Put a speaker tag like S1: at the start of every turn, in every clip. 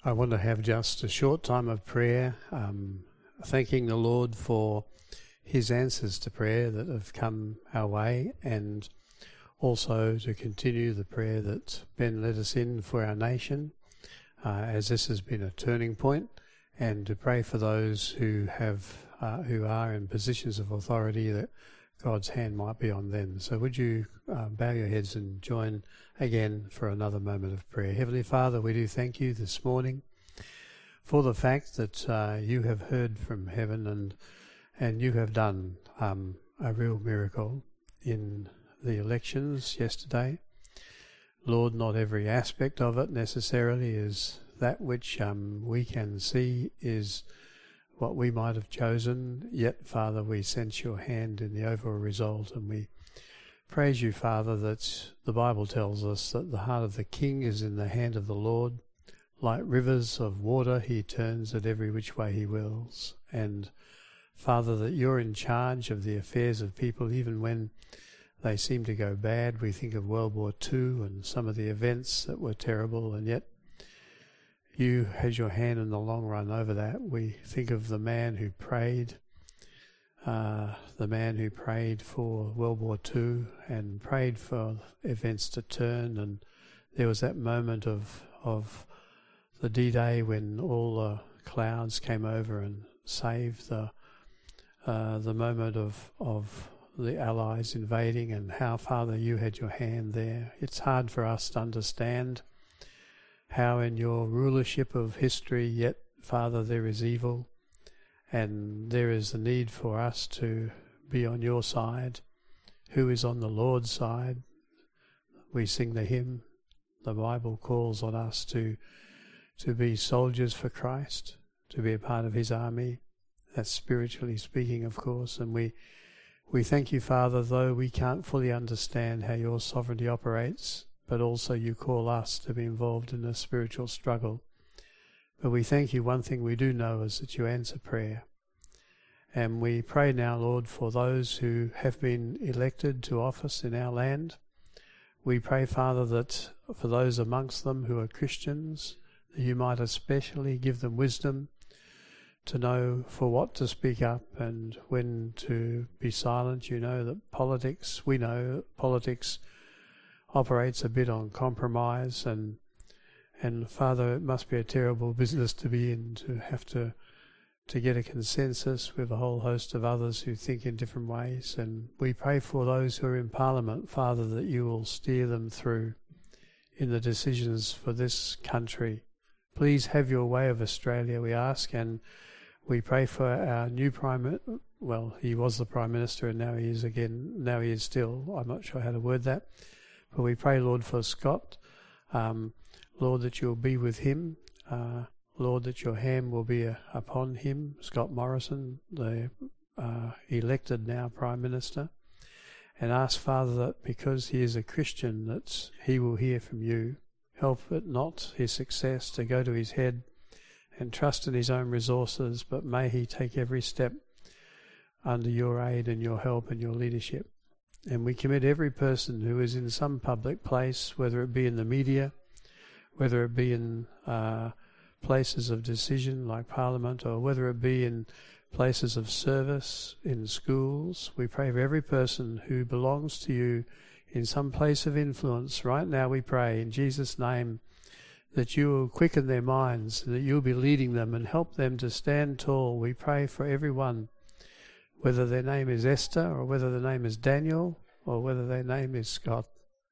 S1: I want to have just a short time of prayer, thanking the Lord for his answers to prayer that have come our way, and also to continue the prayer that Ben led us in for our nation, as this has been a turning point, and to pray for those who are in positions of authority, that God's hand might be on them. So would you bow your heads and join again for another moment of prayer. Heavenly Father, we do thank you this morning for the fact that you have heard from heaven and you have done a real miracle in the elections yesterday. Lord, not every aspect of it necessarily is that which we can see is what we might have chosen, yet, Father, we sense your hand in the overall result, and we praise you, Father, that the Bible tells us that the heart of the king is in the hand of the Lord. Like rivers of water, he turns it every which way he wills. And, Father, that you're in charge of the affairs of people, even when they seem to go bad. We think of World War II and some of the events that were terrible, and yet you had your hand in the long run over that. We think of the man who prayed, for World War II and prayed for events to turn. And there was that moment of the D-Day when all the clouds came over and saved the moment of the Allies invading, and how, Father, you had your hand there. It's hard for us to understand how in your rulership of history, yet, Father, there is evil, and there is the need for us to be on your side. Who is on the Lord's side? We sing the hymn. The Bible calls on us to be soldiers for Christ, to be a part of his army. That's spiritually speaking, of course, and we thank you, Father, though we can't fully understand how your sovereignty operates, but also you call us to be involved in a spiritual struggle. But we thank you, one thing we do know is that you answer prayer. And we pray now, Lord, for those who have been elected to office in our land. We pray, Father, that for those amongst them who are Christians, that you might especially give them wisdom to know for what to speak up and when to be silent. You know that we know politics operates a bit on compromise, and Father, it must be a terrible business to be in, to have to get a consensus with a whole host of others who think in different ways. And we pray for those who are in Parliament, Father, that you will steer them through in the decisions for this country. Please have your way of Australia, we ask, and we pray for our new he was the Prime Minister and now he is still, I'm not sure how to word that. But we pray, Lord, for Scott, Lord, that you'll be with him, Lord, that your hand will be upon him, Scott Morrison, the elected now Prime Minister, and ask, Father, that because he is a Christian, that he will hear from you. Help it not his success to go to his head and trust in his own resources, but may he take every step under your aid and your help and your leadership. And we commit every person who is in some public place, whether it be in the media, whether it be in places of decision like Parliament, or whether it be in places of service, in schools. We pray for every person who belongs to you in some place of influence. Right now we pray in Jesus' name that you will quicken their minds, that you'll be leading them and help them to stand tall. We pray for everyone, whether their name is Esther or whether their name is Daniel or whether their name is Scott.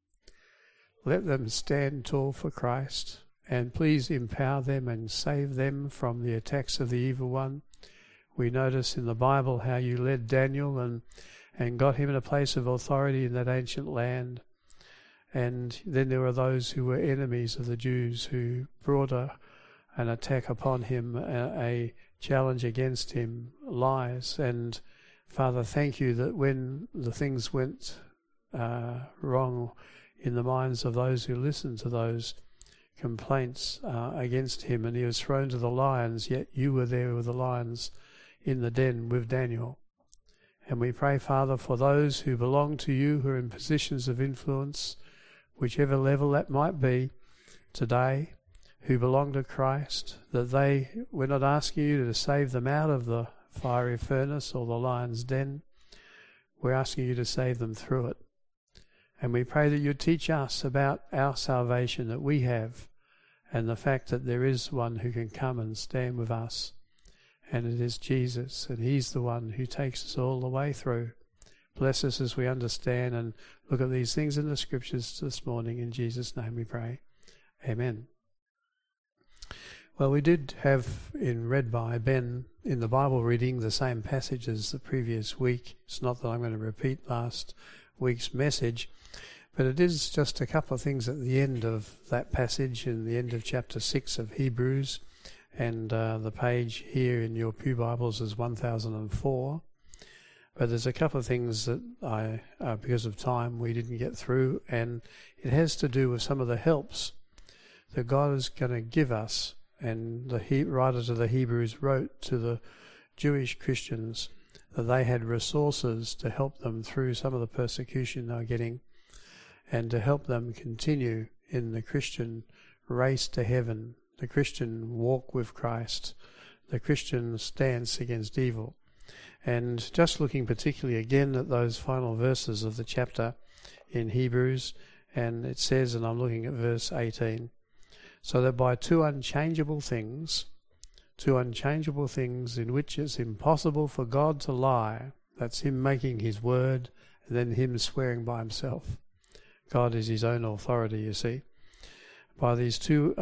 S1: Let them stand tall for Christ, and please empower them and save them from the attacks of the evil one. We notice in the Bible how you led Daniel and got him in a place of authority in that ancient land. And then there were those who were enemies of the Jews who brought an attack upon him, a challenge against him, lies. And Father, thank you that when the things went wrong in the minds of those who listened to those complaints against him, and he was thrown to the lions, yet you were there with the lions in the den with Daniel. And we pray, Father, for those who belong to you, who are in positions of influence, whichever level that might be today, who belong to Christ, that we're not asking you to save them out of the fiery furnace or the lion's den. We're asking you to save them through it. And we pray that you teach us about our salvation that we have, and the fact that there is one who can come and stand with us, and it is Jesus, and he's the one who takes us all the way through. Bless us as we understand and look at these things in the Scriptures this morning. In Jesus' name we pray. Amen. Well, we did have read by Ben in the Bible reading the same passage as the previous week. It's not that I'm going to repeat last week's message, but it is just a couple of things at the end of that passage, in the end of chapter 6 of Hebrews, and the page here in your Pew Bibles is 1004. But there's a couple of things that because of time, we didn't get through, and it has to do with some of the helps that God is going to give us. And the writer to the Hebrews wrote to the Jewish Christians that they had resources to help them through some of the persecution they were getting, and to help them continue in the Christian race to heaven, the Christian walk with Christ, the Christian stance against evil. And just looking particularly again at those final verses of the chapter in Hebrews, and it says, and I'm looking at verse 18, so that by two unchangeable things in which it's impossible for God to lie, that's him making his word and then him swearing by himself. God is his own authority, you see. By these two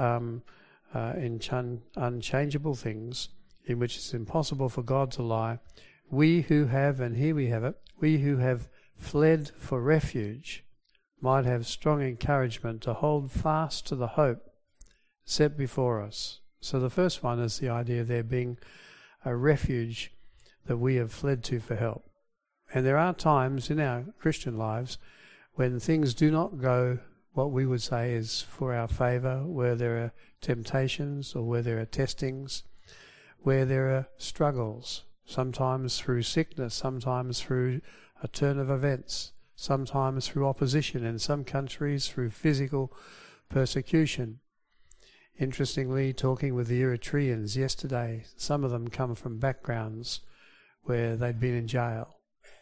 S1: unchangeable things in which it's impossible for God to lie, we who have, and here we have it, we who have fled for refuge might have strong encouragement to hold fast to the hope set before us. So the first one is the idea of there being a refuge that we have fled to for help. And there are times in our Christian lives when things do not go what we would say is for our favour, where there are temptations or where there are testings, where there are struggles, sometimes through sickness, sometimes through a turn of events, sometimes through opposition, in some countries through physical persecution. Interestingly, talking with the Eritreans yesterday, some of them come from backgrounds where they'd been in jail.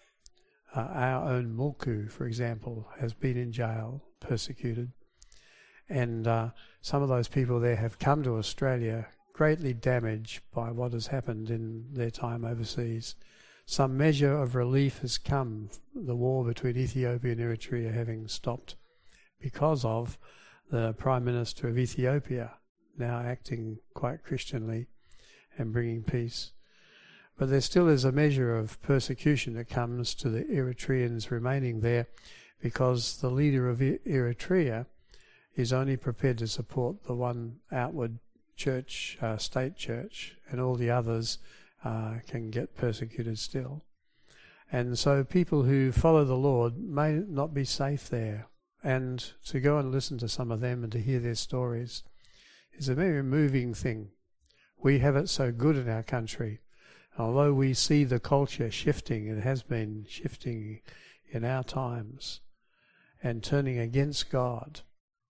S1: Our own Mulku, for example, has been in jail, persecuted. And some of those people there have come to Australia greatly damaged by what has happened in their time overseas. Some measure of relief has come, the war between Ethiopia and Eritrea having stopped, because of the Prime Minister of Ethiopia now acting quite Christianly and bringing peace. But there still is a measure of persecution that comes to the Eritreans remaining there, because the leader of Eritrea is only prepared to support the one outward church, state church, and all the others can get persecuted still. And so people who follow the Lord may not be safe there. And to go and listen to some of them and to hear their stories is a very moving thing. We have it so good in our country. Although we see the culture shifting, it has been shifting in our times and turning against God.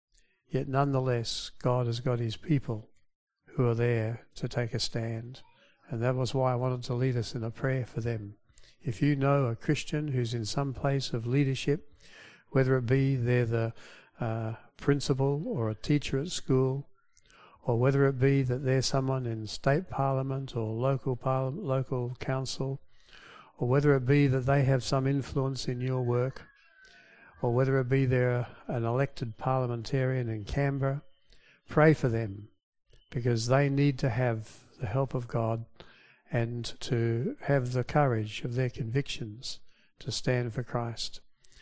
S1: Yet nonetheless, God has got his people who are there to take a stand. And that was why I wanted to lead us in a prayer for them. If you know a Christian who's in some place of leadership, whether it be they're the principal or a teacher at school, or whether it be that they're someone in state parliament or local council, or whether it be that they have some influence in your work, or whether it be they're an elected parliamentarian in Canberra, pray for them, because they need to have the help of God and to have the courage of their convictions to stand for Christ.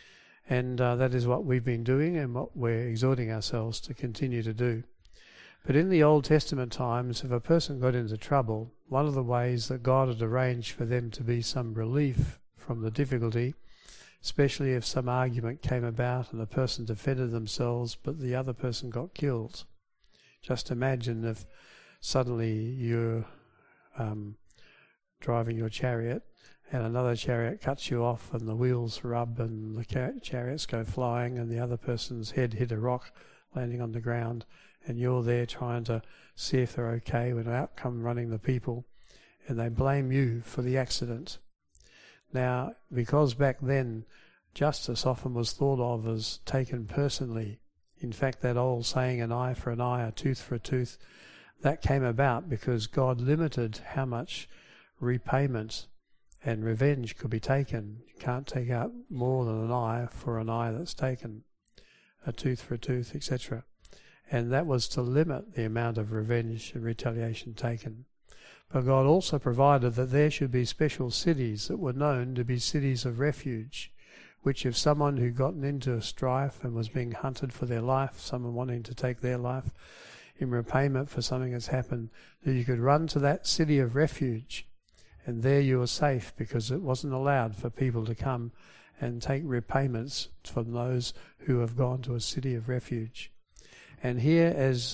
S1: And that is what we've been doing and what we're exhorting ourselves to continue to do. But in the Old Testament times, if a person got into trouble, one of the ways that God had arranged for them to be some relief from the difficulty, especially if some argument came about and the person defended themselves but the other person got killed. Just imagine if suddenly you're driving your chariot and another chariot cuts you off and the wheels rub and the chariots go flying and the other person's head hit a rock landing on the ground and you're there trying to see if they're okay when out come running the people, and they blame you for the accident. Now, because back then justice often was thought of as taken personally, in fact that old saying, an eye for an eye, a tooth for a tooth, that came about because God limited how much repayment and revenge could be taken. You can't take out more than an eye for an eye that's taken, a tooth for a tooth, etc. And that was to limit the amount of revenge and retaliation taken. But God also provided that there should be special cities that were known to be cities of refuge, which if someone who gotten into a strife and was being hunted for their life, someone wanting to take their life in repayment for something that's happened, that you could run to that city of refuge, and there you were safe, because it wasn't allowed for people to come and take repayments from those who have gone to a city of refuge. And here, as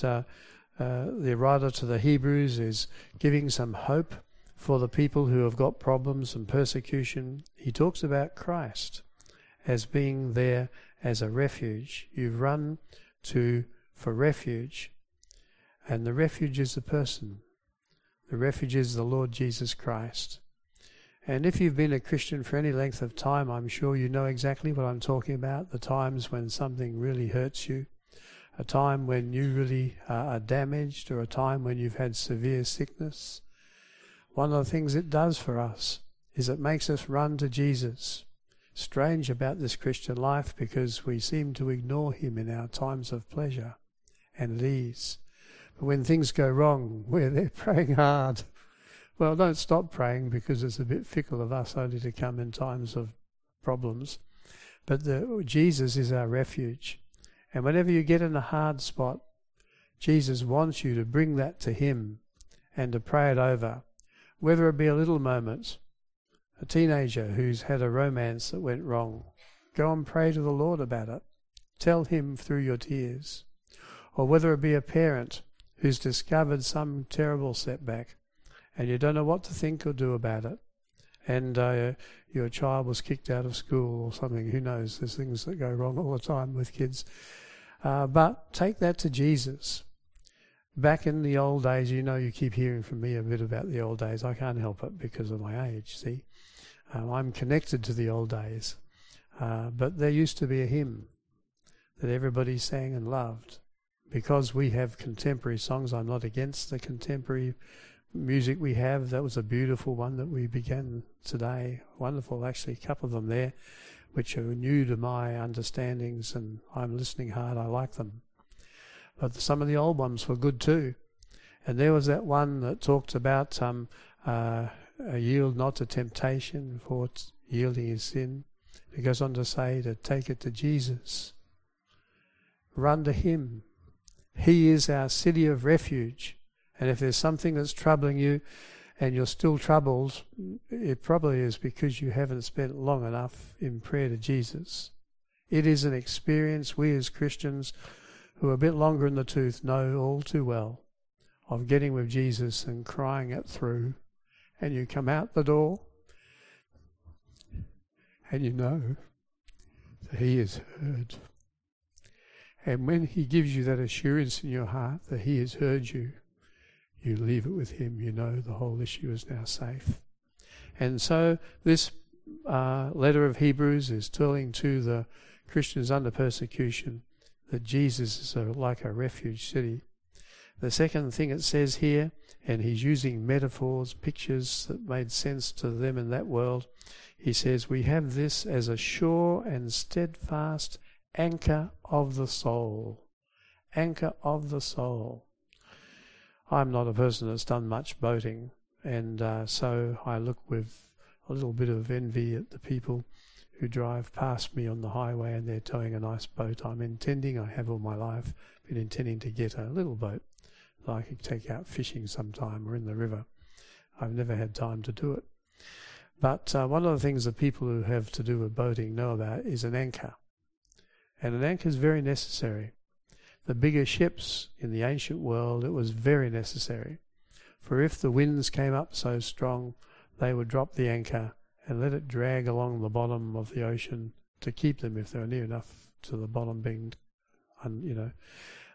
S1: the writer to the Hebrews is giving some hope for the people who have got problems and persecution, he talks about Christ as being there as a refuge. You've run to for refuge, and the refuge is the person. The refuge is the Lord Jesus Christ. And if you've been a Christian for any length of time, I'm sure you know exactly what I'm talking about, the times when something really hurts you, a time when you really are damaged, or a time when you've had severe sickness. One of the things it does for us is it makes us run to Jesus. Strange about this Christian life, because we seem to ignore him in our times of pleasure and at ease. But when things go wrong, we're there praying hard. Well, don't stop praying, because it's a bit fickle of us only to come in times of problems. But Jesus is our refuge. And whenever you get in a hard spot, Jesus wants you to bring that to him and to pray it over. Whether it be a little moment, a teenager who's had a romance that went wrong, go and pray to the Lord about it. Tell him through your tears. Or whether it be a parent who's discovered some terrible setback and you don't know what to think or do about it, and your child was kicked out of school or something. Who knows? There's things that go wrong all the time with kids. But take that to Jesus. Back in the old days, you keep hearing from me a bit about the old days. I can't help it because of my age, see. I'm connected to the old days. But there used to be a hymn that everybody sang and loved. Because we have contemporary songs, I'm not against the contemporary music we have. That was a beautiful one that we began today. Wonderful, actually, a couple of them there, which are new to my understandings, and I'm listening hard. I like them. But some of the old ones were good too. And there was that one that talked about yield not to temptation, for yielding is sin. It goes on to say to take it to Jesus. Run to him. He is our city of refuge. And if there's something that's troubling you and you're still troubled, it probably is because you haven't spent long enough in prayer to Jesus. It is an experience we as Christians who are a bit longer in the tooth know all too well, of getting with Jesus and crying it through. And you come out the door and you know that he has heard. And when he gives you that assurance in your heart that he has heard you, you leave it with him. You know the whole issue is now safe. And so this letter of Hebrews is telling to the Christians under persecution that Jesus is like a refuge city. The second thing it says here, and he's using metaphors, pictures that made sense to them in that world, he says, we have this as a sure and steadfast anchor of the soul. Anchor of the soul. I'm not a person that's done much boating, and so I look with a little bit of envy at the people who drive past me on the highway and they're towing a nice boat. I have all my life been intending to get a little boat that I could take out fishing sometime or in the river. I've never had time to do it. But one of the things that people who have to do with boating know about is an anchor. And an anchor is very necessary. The bigger ships in the ancient world, it was very necessary. For if the winds came up so strong, they would drop the anchor and let it drag along the bottom of the ocean to keep them, if they were near enough to the bottom being,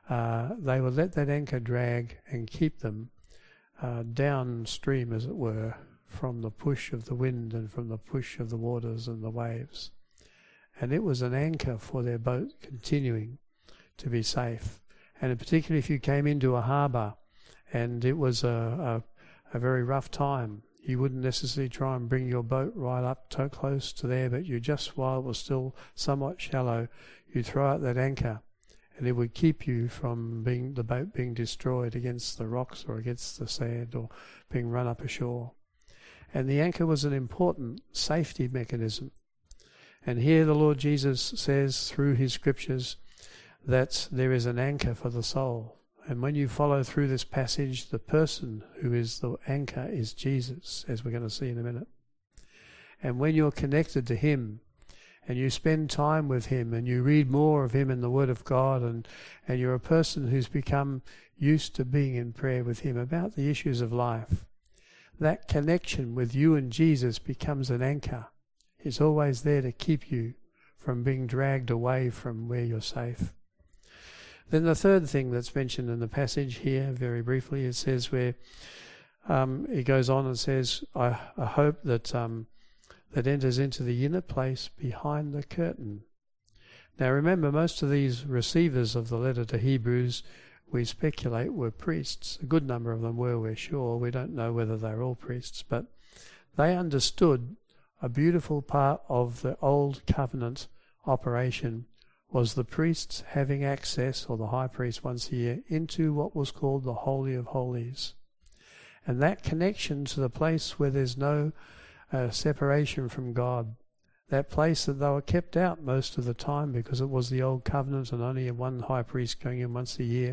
S1: they would let that anchor drag and keep them downstream, as it were, from the push of the wind and from the push of the waters and the waves. And it was an anchor for their boat continuing to be safe. And particularly if you came into a harbour and it was a very rough time, you wouldn't necessarily try and bring your boat right up too close to there, but you just, while it was still somewhat shallow, you throw out that anchor, and it would keep you from the boat being destroyed against the rocks or against the sand or being run up ashore. And the anchor was an important safety mechanism. And here the Lord Jesus says through his scriptures that there is an anchor for the soul. And when you follow through this passage, the person who is the anchor is Jesus, as we're going to see in a minute. And when you're connected to him, and you spend time with him, and you read more of him in the Word of God, and you're a person who's become used to being in prayer with him about the issues of life, that connection with you and Jesus becomes an anchor. It's always there to keep you from being dragged away from where you're safe. Then the third thing that's mentioned in the passage here, very briefly, it says where it goes on and says, I hope that enters into the inner place behind the curtain. Now remember, most of these receivers of the letter to Hebrews, we speculate, were priests. A good number of them were, we're sure. We don't know whether they're all priests, but they understood a beautiful part of the old covenant operation was the priests having access, or the high priest once a year, into what was called the Holy of Holies. And that connection to the place where there's no separation from God, that place that they were kept out most of the time because it was the old covenant and only one high priest going in once a year,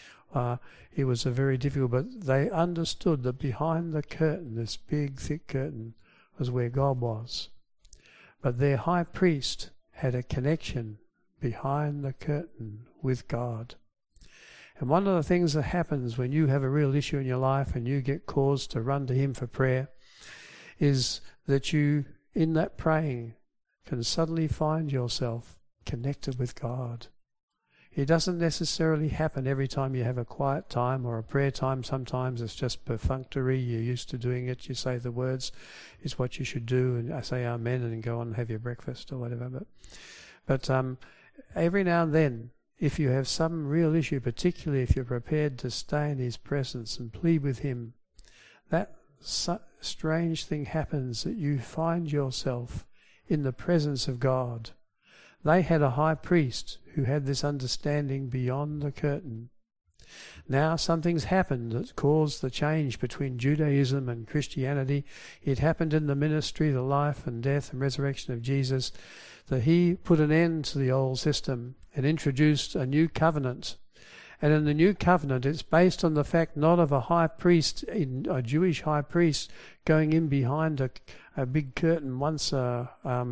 S1: it was a very difficult, but they understood that behind the curtain, this big thick curtain, was where God was. But their high priest had a connection behind the curtain with God. And one of the things that happens when you have a real issue in your life and you get cause to run to him for prayer is that you, in that praying, can suddenly find yourself connected with God. It doesn't necessarily happen every time you have a quiet time or a prayer time. Sometimes it's just perfunctory. You're used to doing it. You say the words is what you should do, and I say amen and go on and have your breakfast or whatever. But every now and then, if you have some real issue, particularly if you're prepared to stay in his presence and plead with him, that strange thing happens that you find yourself in the presence of God. They had a high priest who had this understanding beyond the curtain. Now something's happened that caused the change between Judaism and Christianity. It happened in the ministry, the life and death and resurrection of Jesus, that he put an end to the old system and introduced a new covenant. And in the new covenant, it's based on the fact not of a high priest, a Jewish high priest, going in behind a big curtain once a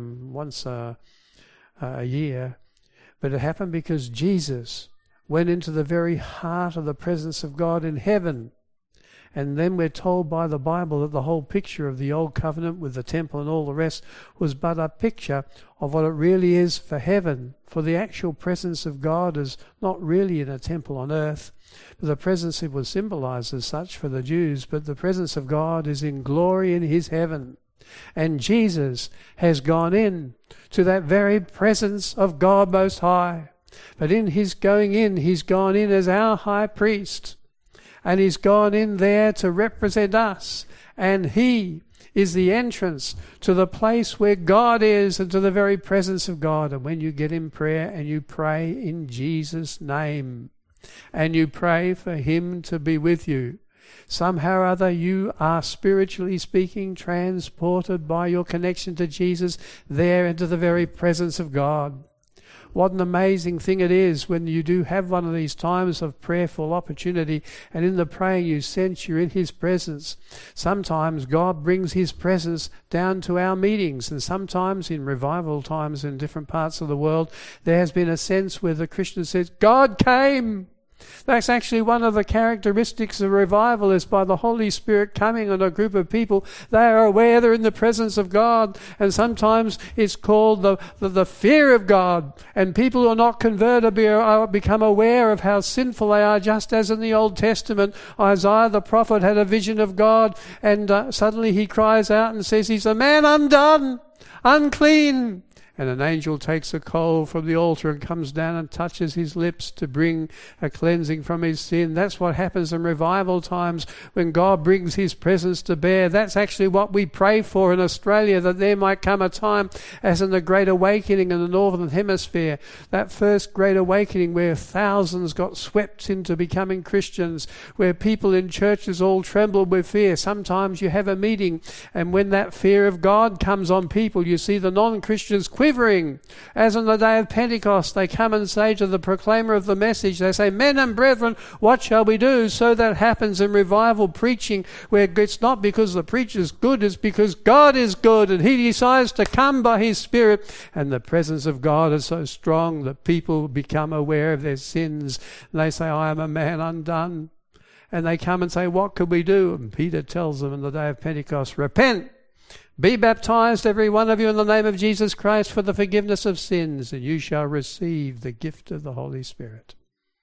S1: year, but it happened because Jesus went into the very heart of the presence of God in heaven. And then we're told by the Bible that the whole picture of the old covenant with the temple and all the rest was but a picture of what it really is for heaven. For the actual presence of God is not really in a temple on earth, but the presence, it was symbolized as such for the Jews, but the presence of God is in glory in his heaven. And Jesus has gone in to that very presence of God Most High. But in his going in, he's gone in as our high priest. And he's gone in there to represent us. And he is the entrance to the place where God is and to the very presence of God. And when you get in prayer and you pray in Jesus' name and you pray for him to be with you, somehow or other you are, spiritually speaking, transported by your connection to Jesus there into the very presence of God. What an amazing thing it is when you do have one of these times of prayerful opportunity, and in the praying you sense you're in his presence. Sometimes God brings his presence down to our meetings, and sometimes in revival times in different parts of the world there has been a sense where the Christian says, God came. That's actually one of the characteristics of revival, is by the Holy Spirit coming on a group of people. They are aware they're in the presence of God, and sometimes it's called the fear of God. And people who are not converted become aware of how sinful they are, just as in the Old Testament, Isaiah the prophet had a vision of God, and suddenly he cries out and says, he's a man undone, unclean. And an angel takes a coal from the altar and comes down and touches his lips to bring a cleansing from his sin. That's what happens in revival times, when God brings his presence to bear. That's actually what we pray for in Australia, that there might come a time, as in the Great Awakening in the Northern Hemisphere, that first Great Awakening where thousands got swept into becoming Christians, where people in churches all trembled with fear. Sometimes you have a meeting, and when that fear of God comes on people, you see the non-Christians quivering. As on the day of Pentecost, they come and say to the proclaimer of the message, they say, men and brethren, what shall we do? So that happens in revival preaching, where it's not because the preacher's good, it's because God is good, and he decides to come by his Spirit, and the presence of God is so strong that people become aware of their sins, and they say, I am a man undone. And they come and say, what could we do? And Peter tells them on the day of Pentecost, repent, be baptized, every one of you, in the name of Jesus Christ for the forgiveness of sins, and you shall receive the gift of the Holy Spirit.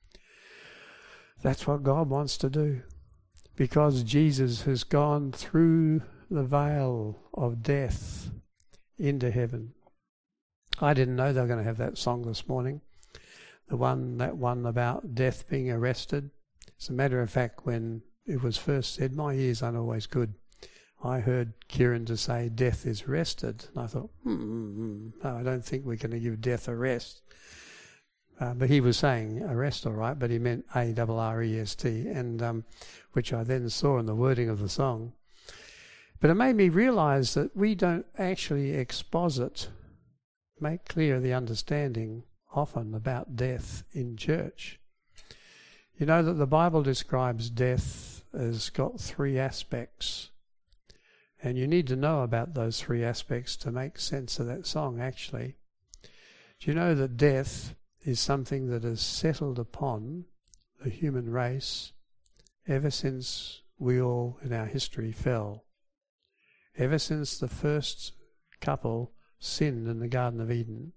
S1: That's what God wants to do, because Jesus has gone through the veil of death into heaven. I didn't know they were going to have that song this morning, that one about death being arrested. As a matter of fact, when it was first said, my ears aren't always good. I heard Kieran to say death is rested, and I thought, no, I don't think we're going to give death a rest. But he was saying arrest, all right, but he meant A-R-R-E-S-T, and which I then saw in the wording of the song. But it made me realise that we don't actually exposit, make clear the understanding often about death in church. You know that the Bible describes death as got three aspects. And you need to know about those three aspects to make sense of that song, actually. Do you know that death is something that has settled upon the human race ever since we all in our history fell? Ever since the first couple sinned in the Garden of Eden.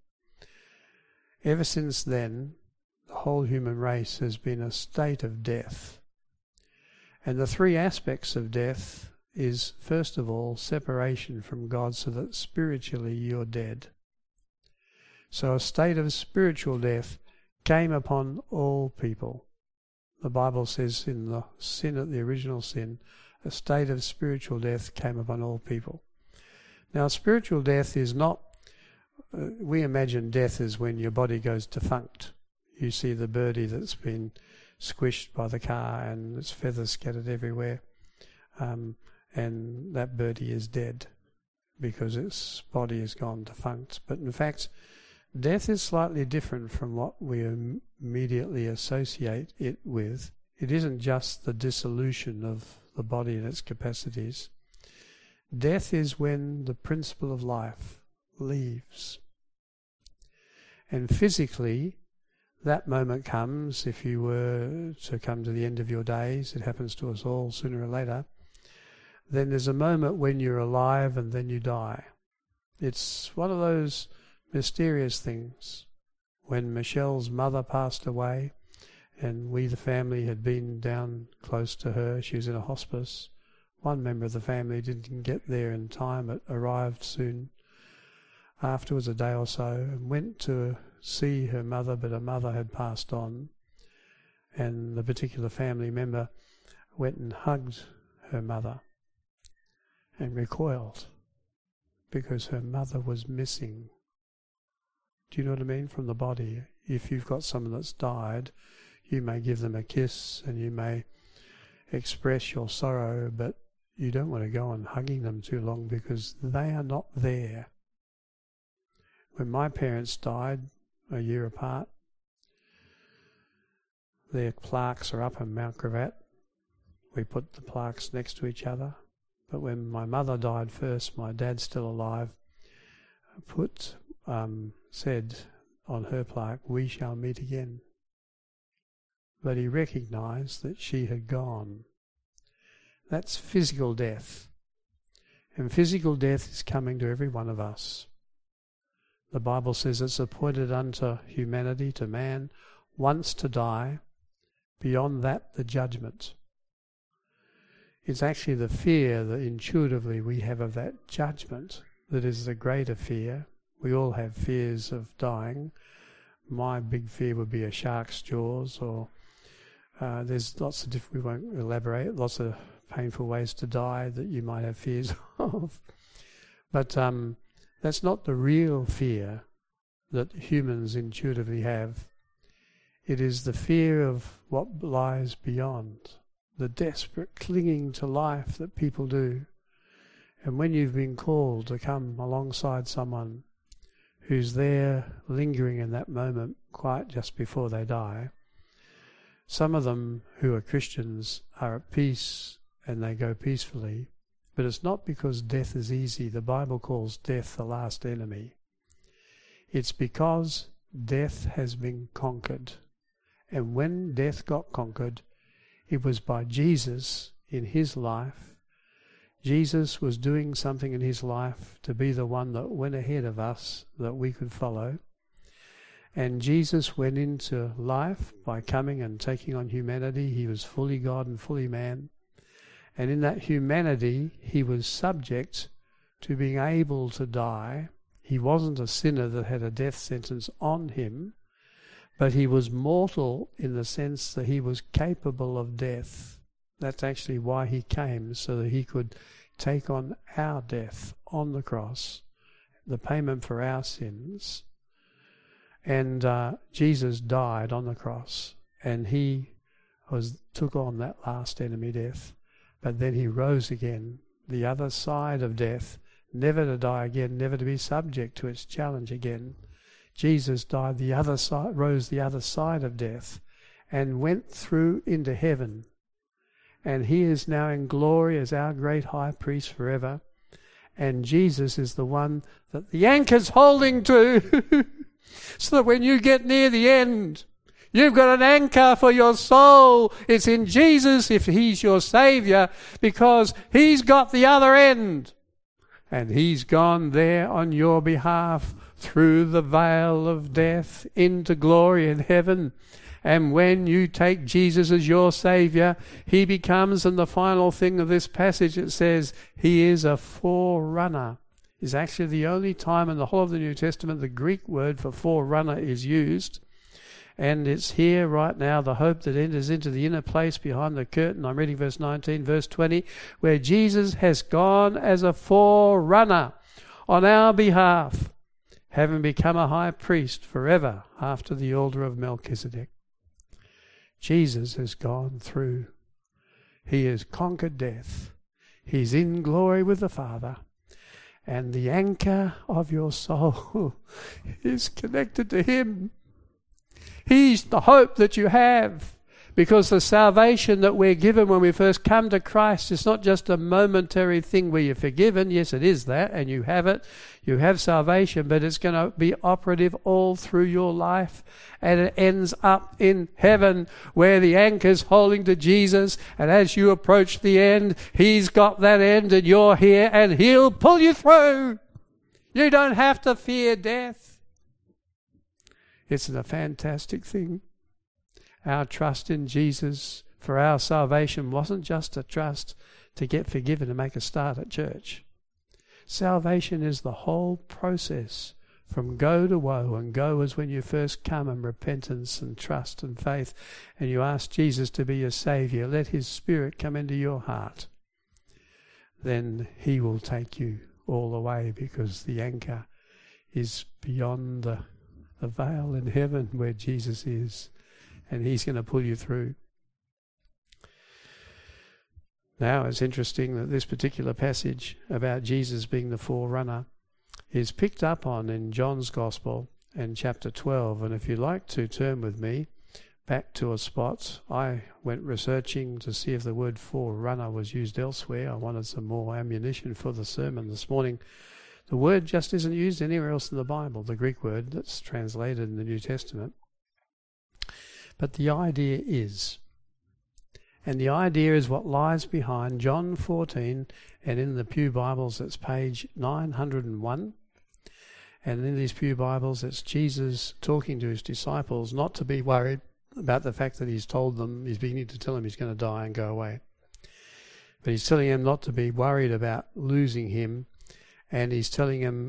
S1: Ever since then, the whole human race has been a state of death. And the three aspects of death is, first of all, separation from God, so that spiritually you're dead. So a state of spiritual death came upon all people. The Bible says in the sin, the original sin, a state of spiritual death came upon all people. Now, spiritual death is not, we imagine death is when your body goes defunct. You see the birdie that's been squished by the car and its feathers scattered everywhere. And that birdie is dead because its body has gone defunct. But in fact, death is slightly different from what we immediately associate it with. It isn't just the dissolution of the body and its capacities. Death is when the principle of life leaves. And physically, that moment comes if you were to come to the end of your days. It happens to us all sooner or later. Then there's a moment when you're alive and then you die. It's one of those mysterious things. When Michelle's mother passed away, and we, the family, had been down close to her, she was in a hospice. One member of the family didn't get there in time. It arrived soon afterwards, a day or so, and went to see her mother, but her mother had passed on. And the particular family member went and hugged her mother and recoiled because her mother was missing. Do you know what I mean? From the body. If you've got someone that's died, you may give them a kiss and you may express your sorrow, but you don't want to go on hugging them too long because they are not there. When my parents died a year apart, their plaques are up in Mount Gravatt. We put the plaques next to each other. But when my mother died first, my dad's still alive, said on her plaque, "We shall meet again." but he recognized that she had gone. That's physical death. And physical death is coming to every one of us. The Bible says it's appointed unto humanity, to man, once to die, beyond that the judgment. It's actually the fear that intuitively we have of that judgment that is the greater fear. We all have fears of dying. My big fear would be a shark's jaws, or there's lots of different, we won't elaborate, lots of painful ways to die that you might have fears of. But that's not the real fear that humans intuitively have. It is the fear of what lies beyond, the desperate clinging to life that people do. And when you've been called to come alongside someone who's there lingering in that moment quite just before they die, some of them who are Christians are at peace and they go peacefully, but it's not because death is easy. The Bible calls death the last enemy. It's because death has been conquered. And when death got conquered, it was by Jesus in his life. Jesus was doing something in his life to be the one that went ahead of us that we could follow. And Jesus went into life by coming and taking on humanity. He was fully God and fully man. And in that humanity, he was subject to being able to die. He wasn't a sinner that had a death sentence on him, but he was mortal in the sense that he was capable of death. That's actually why he came, so that he could take on our death on the cross, the payment for our sins. And Jesus died on the cross, and he took on that last enemy death. But then he rose again, the other side of death, never to die again, never to be subject to its challenge again. Jesus died the other side, rose the other side of death, and went through into heaven. And he is now in glory as our great high priest forever. And Jesus is the one that the anchor's holding to, so that when you get near the end, you've got an anchor for your soul. It's in Jesus if he's your Saviour, because he's got the other end. And he's gone there on your behalf through the veil of death into glory in heaven. And when you take Jesus as your Saviour, he becomes, and the final thing of this passage, it says, he is a forerunner. Is actually the only time in the whole of the New Testament the Greek word for forerunner is used. And it's here right now, the hope that enters into the inner place behind the curtain. I'm reading verse 19, verse 20, where Jesus has gone as a forerunner on our behalf, having become a high priest forever after the order of Melchizedek. Jesus has gone through. He has conquered death. He's in glory with the Father. And the anchor of your soul is connected to him. He's the hope that you have, because the salvation that we're given when we first come to Christ is not just a momentary thing where you're forgiven. Yes, it is that, and you have it. You have salvation, but it's going to be operative all through your life, and it ends up in heaven where the anchor's holding to Jesus, and as you approach the end, he's got that end and you're here, and he'll pull you through. You don't have to fear death. It's a fantastic thing. Our trust in Jesus for our salvation wasn't just a trust to get forgiven and make a start at church. Salvation is the whole process from go to woe, and go is when you first come in repentance and trust and faith, and you ask Jesus to be your Saviour. Let his Spirit come into your heart. Then he will take you all the way, because the anchor is beyond the veil in heaven where Jesus is, and he's going to pull you through. Now, it's interesting that this particular passage about Jesus being the forerunner is picked up on in John's Gospel in chapter 12. And if you'd like to turn with me back to a spot, I went researching to see if the word forerunner was used elsewhere. I wanted some more ammunition for the sermon this morning. The word just isn't used anywhere else in the Bible, the Greek word that's translated in the New Testament. But the idea is, and the idea is what lies behind John 14, and in the Pew Bibles it's page 901. And in these Pew Bibles it's Jesus talking to his disciples not to be worried about the fact that he's told them, he's beginning to tell them he's going to die and go away. But he's telling them not to be worried about losing him, and he's telling them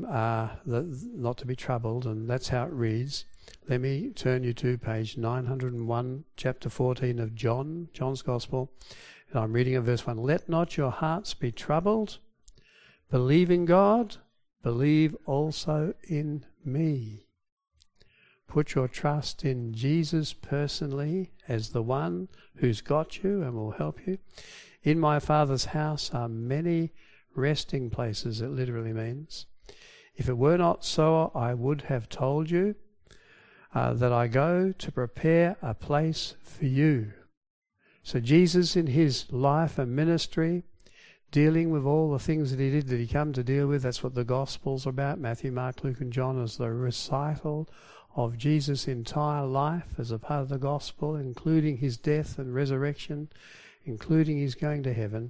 S1: not to be troubled, and that's how it reads. Let me turn you to page 901, chapter 14 of John's Gospel. And I'm reading in verse 1. Let not your hearts be troubled. Believe in God. Believe also in me. Put your trust in Jesus personally as the one who's got you and will help you. In my Father's house are many resting places, it literally means. If it were not so, I would have told you that I go to prepare a place for you. So Jesus in his life and ministry, dealing with all the things that he did, that he come to deal with, that's what the Gospels are about. Matthew, Mark, Luke and John is the recital of Jesus' entire life as a part of the Gospel, including his death and resurrection, including his going to heaven.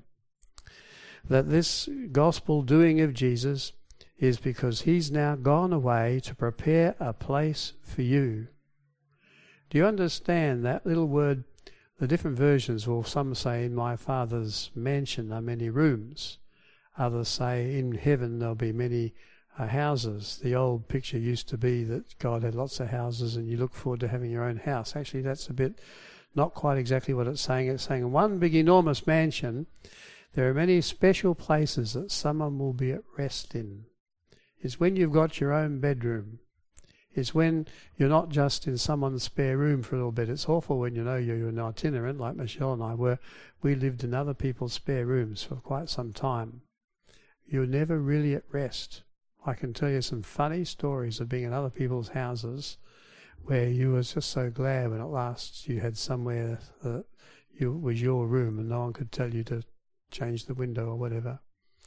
S1: That this Gospel doing of Jesus is because he's now gone away to prepare a place for you. Do you understand that little word? The different versions will, some say, in my Father's mansion are many rooms. Others say in heaven there'll be many houses. The old picture used to be that God had lots of houses and you look forward to having your own house. Actually, that's a bit not quite exactly what it's saying. It's saying in one big enormous mansion there are many special places that someone will be at rest in. It's when you've got your own bedroom. It's when you're not just in someone's spare room for a little bit. It's awful when you know you're an itinerant, like Michelle and I were. We lived in other people's spare rooms for quite some time. You're never really at rest. I can tell you some funny stories of being in other people's houses where you were just so glad when at last you had somewhere that was your room and no one could tell you to change the window or whatever.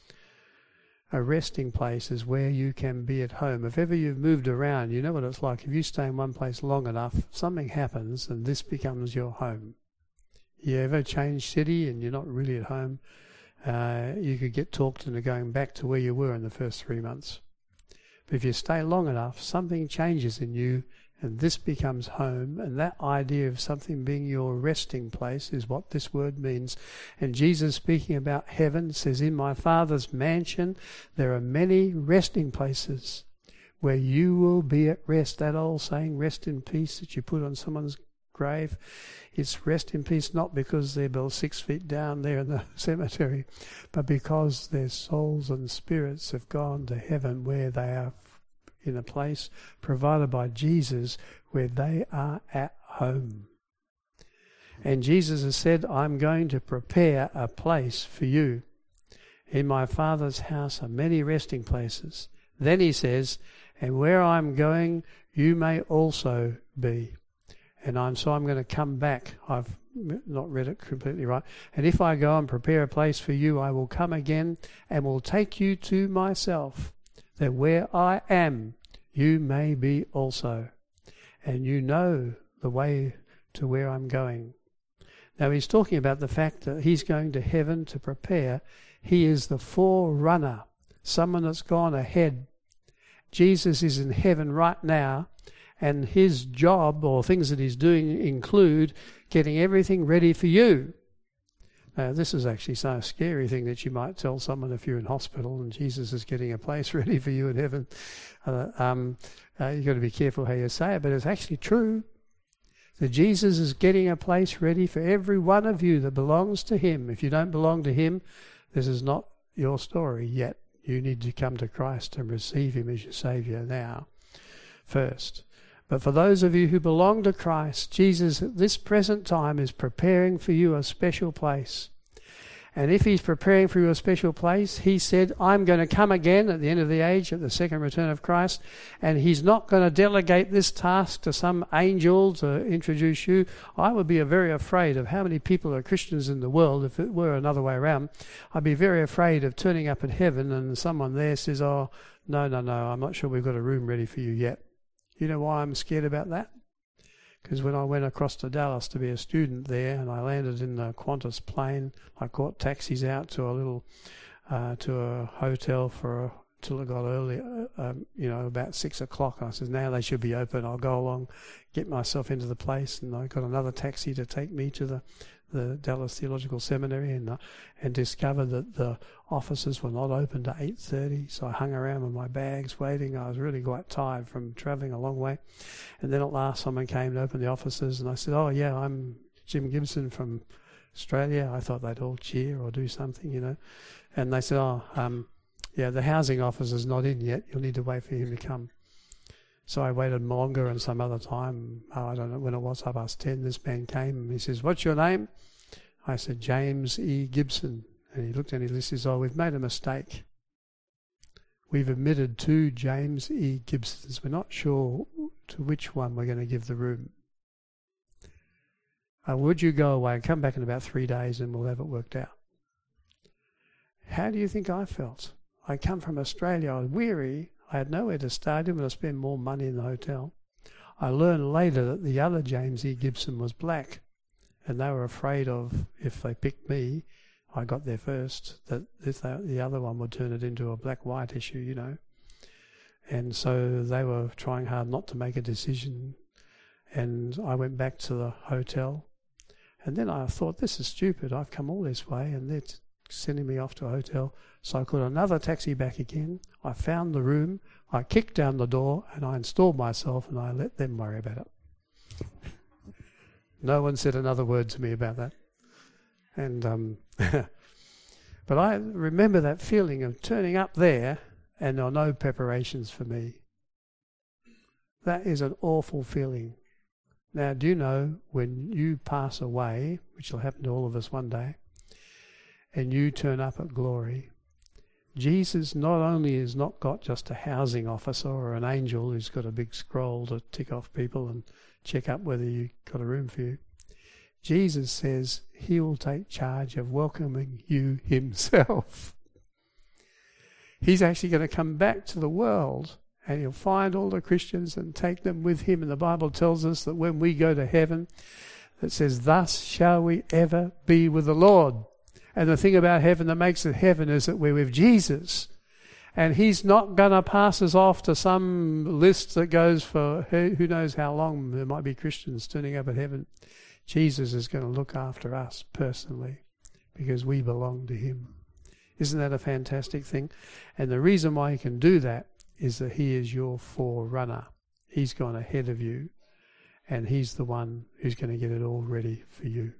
S1: A resting place is where you can be at home. If ever you've moved around, you know what it's like. If you stay in one place long enough, something happens and this becomes your home. You ever change city and you're not really at home, you could get talked into going back to where you were in the first 3 months. But if you stay long enough, something changes in you and this becomes home, and that idea of something being your resting place is what this word means. And Jesus, speaking about heaven, says, in my Father's mansion there are many resting places where you will be at rest. That old saying, rest in peace, that you put on someone's grave, it's rest in peace not because they're built 6 feet down there in the cemetery, but because their souls and spirits have gone to heaven, where they are in a place provided by Jesus where they are at home. And Jesus has said, I'm going to prepare a place for you. In my Father's house are many resting places. Then he says, and where I'm going, you may also be. And I'm going to come back. I've not read it completely right. And if I go and prepare a place for you, I will come again and will take you to myself, that where I am, you may be also. And you know the way to where I'm going. Now he's talking about the fact that he's going to heaven to prepare. He is the forerunner, someone that's gone ahead. Jesus is in heaven right now, and his job or things that he's doing include getting everything ready for you. Now, this is actually a scary thing that you might tell someone if you're in hospital and Jesus is getting a place ready for you in heaven. You've got to be careful how you say it, but it's actually true. That Jesus is getting a place ready for every one of you that belongs to him. If you don't belong to him, this is not your story yet. You need to come to Christ and receive him as your Saviour now, first. But for those of you who belong to Christ, Jesus at this present time is preparing for you a special place. And if he's preparing for you a special place, he said, I'm going to come again at the end of the age, at the second return of Christ, and he's not going to delegate this task to some angel to introduce you. I would be very afraid of how many people are Christians in the world. If it were another way around, I'd be very afraid of turning up in heaven and someone there says, oh, no, I'm not sure we've got a room ready for you yet. You know why I'm scared about that? Because when I went across to Dallas to be a student there, and I landed in the Qantas plane, I caught taxis out to a hotel till it got early, about 6 o'clock. And I said, now they should be open. I'll go along, get myself into the place, and I got another taxi to take me to the Dallas Theological Seminary, and discovered that the offices were not open to 8:30. So I hung around with my bags waiting. I was really quite tired from travelling a long way. And then at last someone came to open the offices, and I said, "Oh yeah, I'm Jim Gibson from Australia." I thought they'd all cheer or do something, And they said, the housing officer's not in yet. You'll need to wait for him to come. So I waited longer, and some other time, I don't know when it was, 10:30, this man came and he says, "What's your name?" I said, "James E. Gibson." And he looked at me and he says, "Oh, we've made a mistake. We've admitted 2 James E. Gibsons. We're not sure to which one we're going to give the room. Would you go away and come back in about 3 days and we'll have it worked out?" How do you think I felt? I come from Australia. I was weary. I had nowhere to stay. I didn't want to spend more money in the hotel. I learned later that the other James E. Gibson was black, and they were afraid of, if they picked me, I got there first, that the other one would turn it into a black-white issue, And so they were trying hard not to make a decision. And I went back to the hotel, and then I thought, this is stupid. I've come all this way, and they're sending me off to a hotel. So I called another taxi back again. I found the room. I kicked down the door, and I installed myself, and I let them worry about it. No one said another word to me about that. And but I remember that feeling of turning up there, and there are no preparations for me. That is an awful feeling. Now, do you know, when you pass away, which will happen to all of us one day, and you turn up at glory, Jesus not only has not got just a housing officer or an angel who's got a big scroll to tick off people and check up whether you got a room for you. Jesus says he will take charge of welcoming you himself. He's actually going to come back to the world, and he'll find all the Christians and take them with him. And the Bible tells us that when we go to heaven, it says, "Thus shall we ever be with the Lord." And the thing about heaven that makes it heaven is that we're with Jesus. And he's not going to pass us off to some list that goes for who knows how long. There might be Christians turning up at heaven. Jesus is going to look after us personally because we belong to him. Isn't that a fantastic thing? And the reason why he can do that is that he is your forerunner. He's gone ahead of you, and he's the one who's going to get it all ready for you.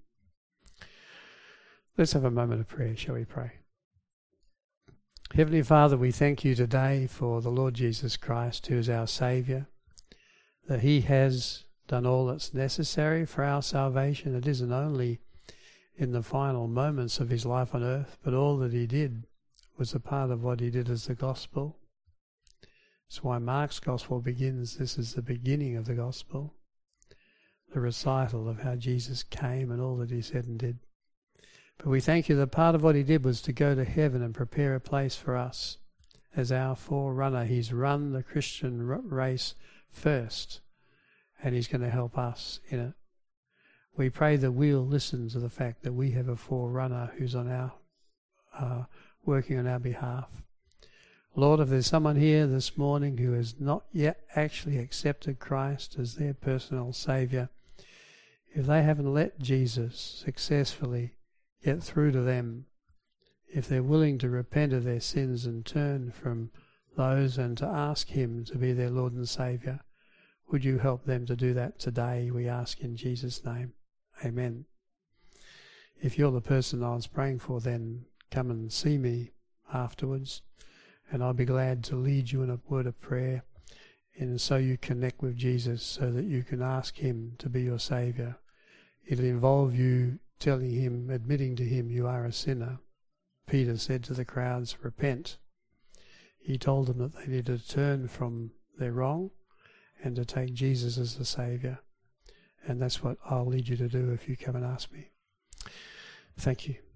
S1: Let's have a moment of prayer. Shall we pray? Heavenly Father, we thank you today for the Lord Jesus Christ, who is our Saviour, that he has done all that's necessary for our salvation. It isn't only in the final moments of his life on earth, but all that he did was a part of what he did as the gospel. That's why Mark's gospel begins, this is the beginning of the gospel, the recital of how Jesus came and all that he said and did. But we thank you that part of what he did was to go to heaven and prepare a place for us as our forerunner. He's run the Christian race first, and he's going to help us in it. We pray that we'll listen to the fact that we have a forerunner who's on our working on our behalf. Lord, if there's someone here this morning who has not yet actually accepted Christ as their personal Saviour, if they haven't let Jesus successfully get through to them, if they're willing to repent of their sins and turn from those and to ask him to be their Lord and Saviour, would you help them to do that today, we ask in Jesus' name. Amen. If you're the person I was praying for, then come and see me afterwards, and I'll be glad to lead you in a word of prayer, and so you connect with Jesus so that you can ask him to be your Saviour. It'll involve you telling him, admitting to him you are a sinner. Peter said to the crowds, repent. He told them that they needed to turn from their wrong and to take Jesus as the Saviour. And that's what I'll lead you to do if you come and ask me. Thank you.